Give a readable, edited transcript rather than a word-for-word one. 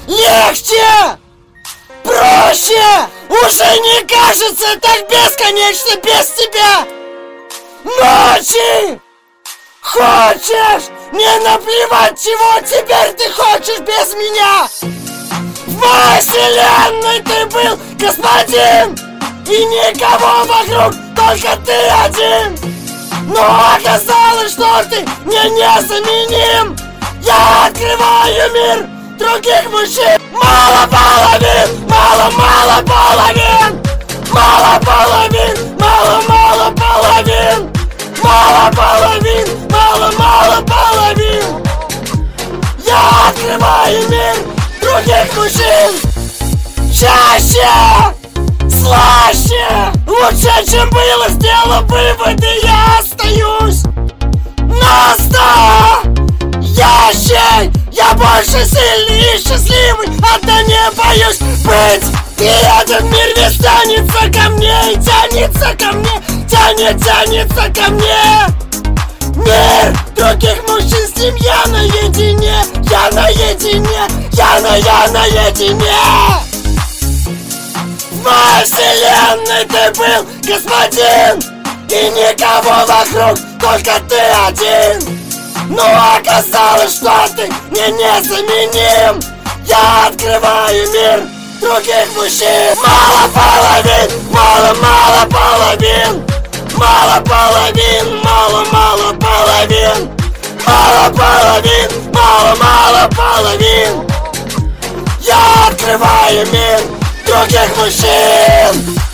легче, проще. Уже не кажется так бесконечно без тебя. Ночи! Хочешь? Мне наплевать, чего теперь ты хочешь без меня. В моей вселенной ты был господин, и никого вокруг, только ты один. Но оказалось, что ты мне незаменим. Я открываю мир других мужчин. Мало половин, мало половин. Мало половин, мало половин. Мало половин, мало половин. Я открываю мир других мужчин. Чаще, слаще, лучше, чем было, сделал выводы, я остаюсь настоящий. Я больше сильный и счастливый, одна не боюсь быть. И этот мир весь тянется ко мне, и тянется ко мне, тянется ко мне. Мир других мужчин, с ним я наедине, я наедине, я наедине. В моей вселенной ты был господин, и никого вокруг, только ты один. Но оказалось, что ты мне незаменим. Я открываю мир других мужчин. Мало половин, мало половин. Мало половин, мало половин. Мало половин, мало половин. Я открываю мир других мужчин.